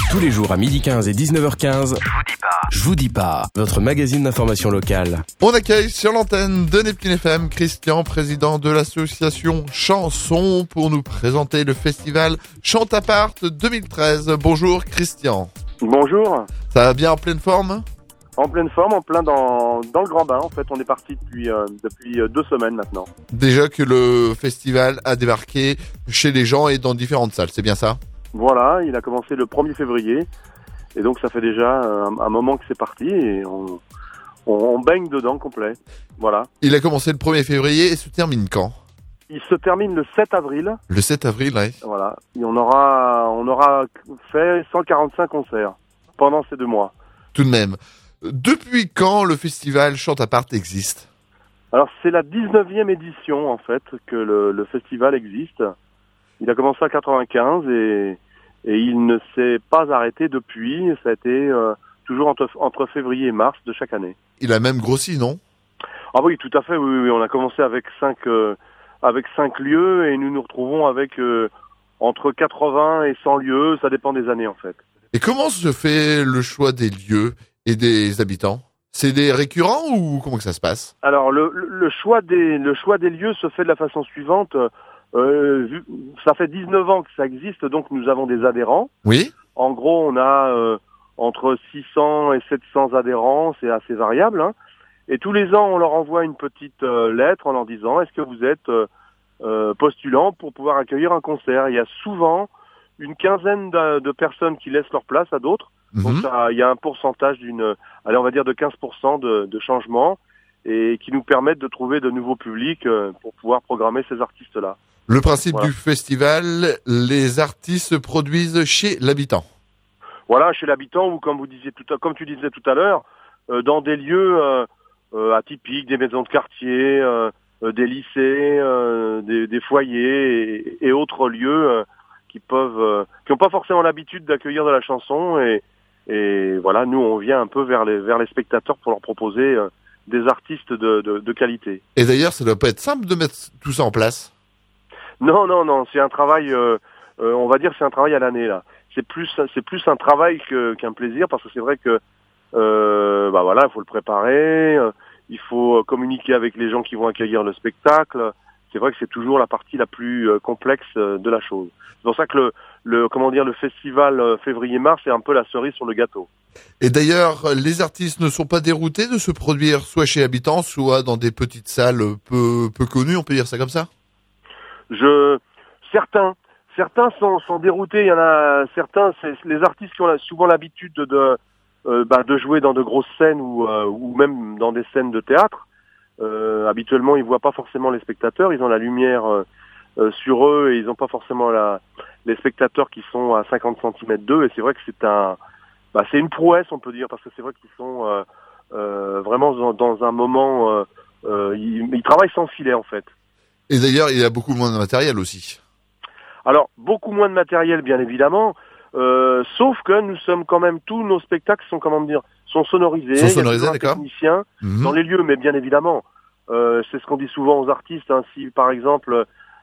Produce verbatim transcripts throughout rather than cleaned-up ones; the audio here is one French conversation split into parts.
Tous les jours à midi quinze et dix-neuf heures quinze, Je vous dis pas. Je vous dis pas, votre magazine d'information locale. On accueille sur l'antenne de Neptune F M Christian, président de l'association Chanson, pour nous présenter le festival Chantapart deux mille treize. Bonjour Christian. Bonjour. Ça va bien, en pleine forme? En pleine forme, en plein dans, dans le grand bain. En fait, on est parti depuis, euh, depuis deux semaines maintenant. Déjà que le festival a débarqué chez les gens et dans différentes salles, c'est bien ça? Voilà, il a commencé le premier février. Et donc, ça fait déjà un, un moment que c'est parti et on, on, on baigne dedans complet. Voilà. Il a commencé le premier février et se termine quand? Il se termine le sept avril. Le sept avril, oui. Voilà. Et on aura, on aura fait cent quarante-cinq concerts pendant ces deux mois. Tout de même. Depuis quand le festival Chantapart existe? Alors, c'est la dix-neuvième édition, en fait, que le, le festival existe. Il a commencé en quatre-vingt-quinze et, et il ne s'est pas arrêté depuis. Ça a été euh, toujours entre, entre février et mars de chaque année. Il a même grossi, non? Ah oui, tout à fait. Oui, oui. On a commencé avec cinq, euh, avec cinq lieux et nous nous retrouvons avec euh, entre quatre-vingts et cent lieux. Ça dépend des années, en fait. Et comment se fait le choix des lieux et des habitants? C'est des récurrents ou comment que ça se passe? Alors, le, le, choix des, le choix des lieux se fait de la façon suivante. Euh, vu, ça fait dix-neuf ans que ça existe, donc nous avons des adhérents. Oui. En gros, on a euh, entre six cents et sept cents adhérents, c'est assez variable. Hein. Et tous les ans, on leur envoie une petite euh, lettre en leur disant « Est-ce que vous êtes euh, euh, postulant pour pouvoir accueillir un concert ?» Il y a souvent une quinzaine de, de personnes qui laissent leur place à d'autres. Mmh. Donc ça, il y a un pourcentage d'une, allez, on va dire de quinze pour cent de, de changement et qui nous permettent de trouver de nouveaux publics euh, pour pouvoir programmer ces artistes-là. Le principe Voilà. du festival, les artistes se produisent chez l'habitant. Voilà, chez l'habitant ou comme vous disiez tout à, comme tu disais tout à l'heure, euh, dans des lieux euh, euh, atypiques, des maisons de quartier, euh, euh, des lycées, euh, des, des foyers et, et autres lieux euh, qui peuvent, euh, qui n'ont pas forcément l'habitude d'accueillir de la chanson et, et voilà, nous on vient un peu vers les vers les spectateurs pour leur proposer euh, des artistes de, de, de qualité. Et d'ailleurs, ça doit pas être simple de mettre tout ça en place. Non, non, non, c'est un travail, euh, euh, on va dire, c'est un travail à l'année là. C'est plus, c'est plus un travail que, qu'un plaisir parce que c'est vrai que, euh, bah voilà, il faut le préparer, euh, il faut communiquer avec les gens qui vont accueillir le spectacle. C'est vrai que c'est toujours la partie la plus euh, complexe euh, de la chose. C'est pour ça que le, le, comment dire, le festival euh, février-mars c'est un peu la cerise sur le gâteau. Et d'ailleurs, les artistes ne sont pas déroutés de se produire soit chez habitants, soit dans des petites salles peu, peu connues, on peut dire ça comme ça? Je, certains, certains sont, sont déroutés. Il y en a certains, c'est les artistes qui ont souvent l'habitude de, de, euh, bah, de jouer dans de grosses scènes ou, euh, ou même dans des scènes de théâtre. Euh, habituellement, ils voient pas forcément les spectateurs. Ils ont la lumière euh, euh, sur eux et ils n'ont pas forcément la, les spectateurs qui sont à cinquante centimètres d'eux. Et c'est vrai que c'est un, bah, c'est une prouesse, on peut dire, parce que c'est vrai qu'ils sont euh, euh, vraiment dans, dans un moment, euh, euh, ils, ils travaillent sans filet en fait. Et d'ailleurs, il y a beaucoup moins de matériel aussi. Alors, beaucoup moins de matériel, bien évidemment, euh, sauf que nous sommes quand même, tous nos spectacles sont, comment dire, sont sonorisés. Sont sonorisés, il y a d'accord. technicien Mmh. dans les lieux, mais bien évidemment, euh, c'est ce qu'on dit souvent aux artistes. Hein, si, par exemple,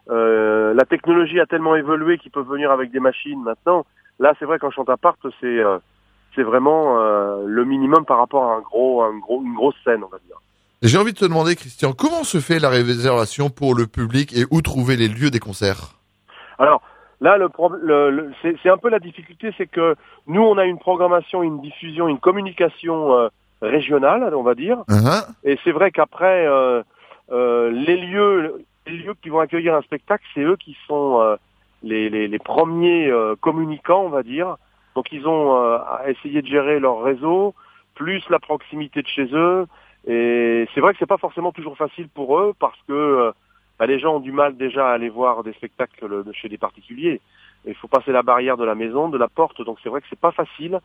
euh, la technologie a tellement évolué qu'ils peuvent venir avec des machines maintenant, là, c'est vrai qu'en Chantapart, c'est, euh, c'est vraiment euh, le minimum par rapport à un gros, un gros, une grosse scène, on va dire. J'ai envie de te demander, Christian, comment se fait la réservation pour le public et où trouver les lieux des concerts? Alors, là, le, pro- le, le c'est, c'est un peu la difficulté, c'est que nous, on a une programmation, une diffusion, une communication euh, régionale, on va dire. Uh-huh. Et c'est vrai qu'après, euh, euh, les lieux les lieux qui vont accueillir un spectacle, c'est eux qui sont euh, les, les, les premiers euh, communicants, on va dire. Donc, ils ont euh, à essayer de gérer leur réseau, plus la proximité de chez eux. Et c'est vrai que c'est pas forcément toujours facile pour eux parce que euh, bah, les gens ont du mal déjà à aller voir des spectacles de chez des particuliers. Il faut passer la barrière de la maison, de la porte, donc c'est vrai que c'est pas facile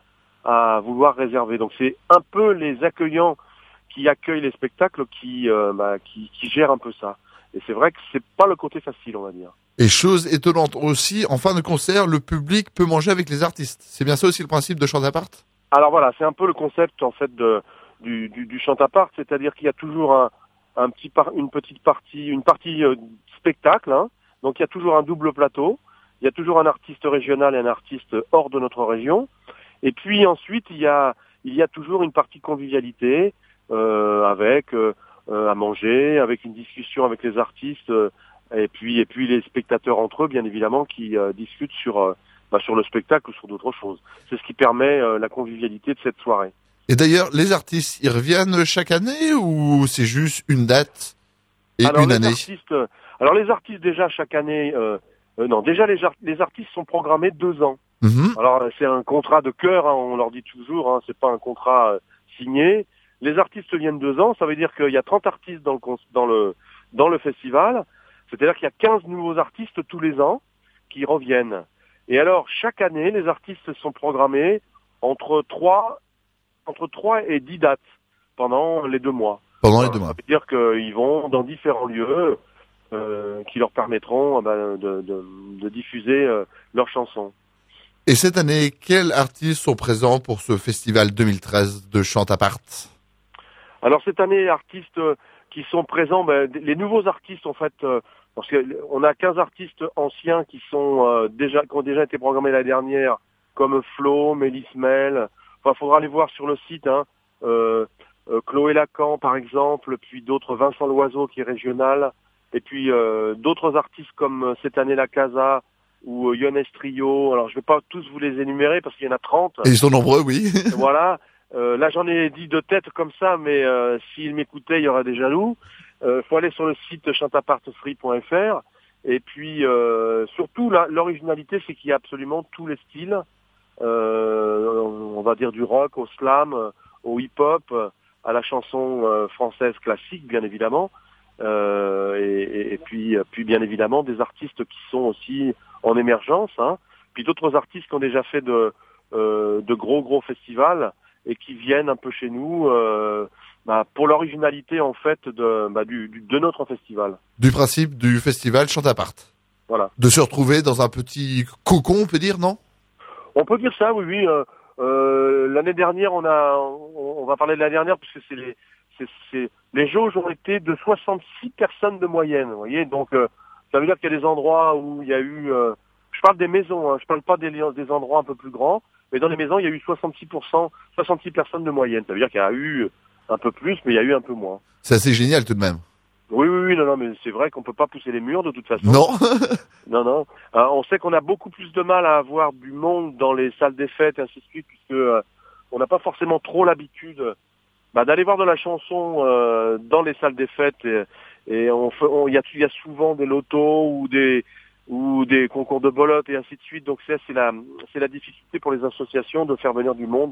à vouloir réserver. Donc c'est un peu les accueillants qui accueillent les spectacles qui, euh, bah, qui, qui gèrent un peu ça. Et c'est vrai que c'est pas le côté facile, on va dire. Et chose étonnante aussi, en fin de concert, le public peut manger avec les artistes. C'est bien ça aussi le principe de Chantapart? Alors voilà, c'est un peu le concept en fait de du, du, du Chantapart, c'est-à-dire qu'il y a toujours un, un petit par, une petite partie, une partie euh, spectacle, hein. Donc il y a toujours un double plateau, il y a toujours un artiste régional et un artiste hors de notre région. Et puis ensuite, il y a, il y a toujours une partie convivialité euh, avec euh, à manger, avec une discussion avec les artistes euh, et puis et puis les spectateurs entre eux, bien évidemment, qui euh, discutent sur euh, bah, sur le spectacle ou sur d'autres choses. C'est ce qui permet euh, la convivialité de cette soirée. Et d'ailleurs, les artistes, ils reviennent chaque année ou c'est juste une date et alors, une les année artistes, euh, Alors les artistes déjà chaque année, euh, euh, non déjà les, les artistes sont programmés deux ans. Mmh. Alors c'est un contrat de cœur, hein, on leur dit toujours, hein, c'est pas un contrat euh, signé. Les artistes viennent deux ans, ça veut dire qu'il y a trente artistes dans le dans le dans le festival. C'est-à-dire qu'il y a quinze nouveaux artistes tous les ans qui reviennent. Et alors chaque année, les artistes sont programmés entre trois entre trois et dix dates pendant les deux mois. Pendant les deux mois. Ça veut dire qu'ils vont dans différents lieux euh, qui leur permettront ben, de, de, de diffuser euh, leurs chansons. Et cette année, quels artistes sont présents pour ce festival deux mille treize de Chant à part? Alors cette année, artistes euh, qui sont présents, ben, les nouveaux artistes en fait, euh, parce qu'on a quinze artistes anciens qui sont euh, déjà qui ont déjà été programmés l'année dernière, comme Flo, Mélis Mel. Enfin, faudra aller voir sur le site, hein, euh, euh, Chloé Lacan par exemple, puis d'autres, Vincent Loiseau qui est régional, et puis euh, d'autres artistes comme euh, cette année la Casa ou euh, Yones Trio. Alors je vais pas tous vous les énumérer parce qu'il y en a trente. Et ils sont nombreux, oui. Voilà. Euh, là j'en ai dit de tête comme ça, mais euh, s'ils m'écoutaient, il y aurait des jaloux. Euh, faut aller sur le site chantapartfree point f r. Et puis euh, surtout la, l'originalité, c'est qu'il y a absolument tous les styles. Euh, on va dire du rock au slam, au hip-hop, à la chanson euh, française classique, bien évidemment. Euh, et, et, et puis, puis bien évidemment des artistes qui sont aussi en émergence, hein. Puis d'autres artistes qui ont déjà fait de, euh, de gros gros festivals et qui viennent un peu chez nous euh, bah, pour l'originalité en fait de, bah, du, du, de notre festival. Du principe du festival Chant à part. Voilà. De se retrouver dans un petit cocon, on peut dire, non? On peut dire ça, oui, oui. Euh, euh, l'année dernière, on a, on, on va parler de l'année dernière puisque c'est les, c'est, c'est, les jauges ont été de soixante-six personnes de moyenne, vous voyez. Donc, euh, ça veut dire qu'il y a des endroits où il y a eu, euh, je parle des maisons, hein, je parle pas des, des endroits un peu plus grands, mais dans les maisons, il y a eu soixante-six pour cent, soixante-six personnes de moyenne. Ça veut dire qu'il y a eu un peu plus, mais il y a eu un peu moins. C'est assez génial tout de même. Oui, oui, oui, non, non, mais c'est vrai qu'on peut pas pousser les murs de toute façon. Non. Non, non. Euh, on sait qu'on a beaucoup plus de mal à avoir du monde dans les salles des fêtes et ainsi de suite, puisque euh, on n'a pas forcément trop l'habitude bah, d'aller voir de la chanson euh, dans les salles des fêtes. Et, et on fait, on, y a, il y a souvent des lotos ou des ou des concours de bolotes et ainsi de suite. Donc c'est, c'est la c'est la difficulté pour les associations de faire venir du monde.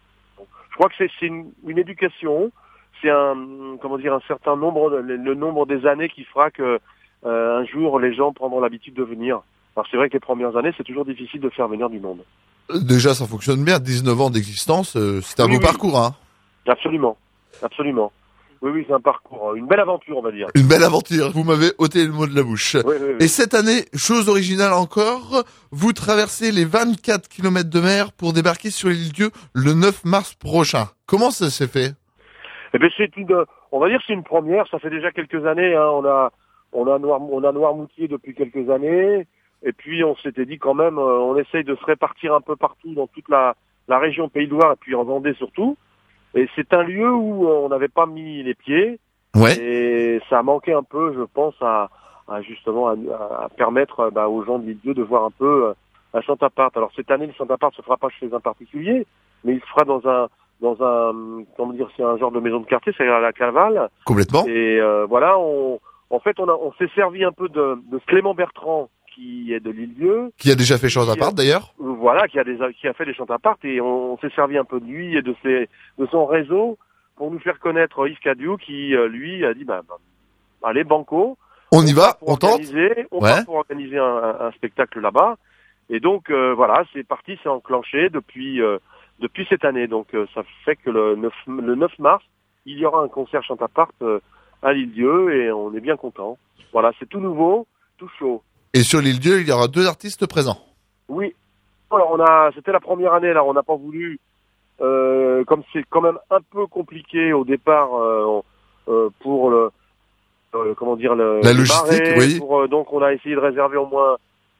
Je crois que c'est, c'est une, une éducation. C'est un comment dire un certain nombre le, le nombre des années qui fera que euh, un jour les gens prendront l'habitude de venir. Alors c'est vrai que les premières années c'est toujours difficile de faire venir du monde. Déjà ça fonctionne bien, dix-neuf ans d'existence, euh, c'est un oui, beau oui. parcours, hein. Absolument, absolument. Oui, oui, c'est un parcours, une belle aventure, on va dire. Une belle aventure, vous m'avez ôté le mot de la bouche. Oui, oui, oui. Et cette année, chose originale encore, vous traversez les vingt-quatre kilomètres de mer pour débarquer sur l'île Dieu le neuf mars prochain. Comment ça s'est fait? Eh ben c'est une, on va dire c'est une première. Ça fait déjà quelques années. Hein, on a, on a Noir, on a Noirmoutier depuis quelques années. Et puis on s'était dit quand même, euh, on essaye de se répartir un peu partout dans toute la, la région Pays de Loire et puis en Vendée surtout. Et c'est un lieu où euh, on n'avait pas mis les pieds. Ouais. Et ça a manqué un peu, je pense, à, à justement à, à permettre bah, aux gens de l'île Dieu de voir un peu euh, un chant à part. Alors cette année, le chant à part se fera pas chez un particulier, mais il se fera dans un dans un, comment dire, c'est un genre de maison de quartier, c'est à la Cavale. Complètement. Et euh, voilà, on, en fait, on, a, on s'est servi un peu de, de Clément Bertrand, qui est de l'Île-Dieu. Qui a déjà fait Chant à part d'ailleurs. Voilà, qui a, des, qui a fait des chants à part, et on, on s'est servi un peu de lui et de, ses, de son réseau pour nous faire connaître Yves Cadieux, qui, euh, lui, a dit, bah, bah, allez, banco. On y va, on tente. On ouais. part pour organiser un, un, un spectacle là-bas. Et donc, euh, voilà, c'est parti, c'est enclenché depuis... Euh, depuis cette année. Donc euh, ça fait que le neuf, le neuf mars, il y aura un concert Chant à part euh, à l'île Dieu et on est bien content. Voilà, c'est tout nouveau, tout chaud. Et sur l'île Dieu, il y aura deux artistes présents. Oui. Alors on a, c'était la première année là, on n'a pas voulu, euh, comme c'est quand même un peu compliqué au départ euh, euh, pour le, euh, comment dire le la le logistique, marais, oui. pour, euh, donc on a essayé de réserver au moins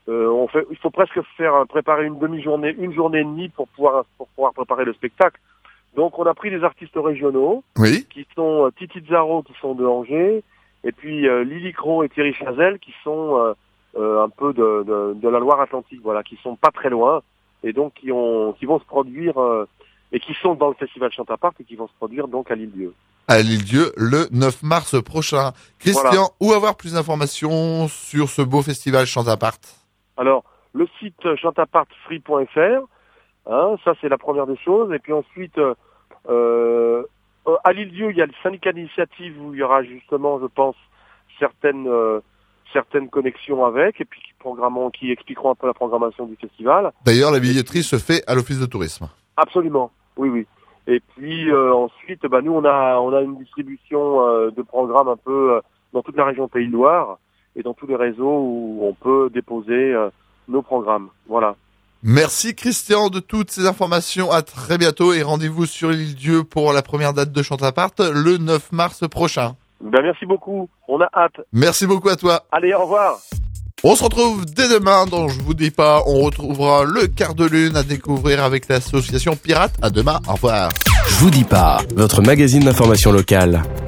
euh, on fait, il faut presque faire préparer une demi-journée, une journée et demie pour pouvoir pour pouvoir préparer le spectacle. Donc on a pris des artistes régionaux, Oui. qui sont euh, Titi Zaro qui sont de Angers, et puis euh, Lily Cros et Thierry Chazelle qui sont euh, euh, un peu de, de, de la Loire-Atlantique, voilà, qui sont pas très loin, et donc qui ont qui vont se produire euh, et qui sont dans le festival Chantapart et qui vont se produire donc à l'Île-Dieu. À l'Île-Dieu le neuf mars prochain. Christian, Voilà. où avoir plus d'informations sur ce beau festival Chantapart? Alors, le site chantapart free point f r, hein, ça c'est la première des choses. Et puis ensuite, euh, euh, à l'Île-Dieu, il y a le syndicat d'initiative où il y aura justement, je pense, certaines euh, certaines connexions avec, et puis qui, programmeront, qui expliqueront un peu la programmation du festival. D'ailleurs, la billetterie se fait à l'office de tourisme. Absolument, oui, oui. Et puis euh, ensuite, bah, nous on a on a une distribution euh, de programmes un peu euh, dans toute la région Pays de Loire et dans tous les réseaux où on peut déposer euh, nos programmes. Voilà. Merci Christian de toutes ces informations. À très bientôt et rendez-vous sur l'Île-Dieu pour la première date de Chantapart le neuf mars prochain. Ben merci beaucoup. On a hâte. Merci beaucoup à toi. Allez, au revoir. On se retrouve dès demain dans Je vous dis pas. On retrouvera le quart de lune à découvrir avec l'association Pirate. À demain. Au revoir. Je vous dis pas, votre magazine d'information locale.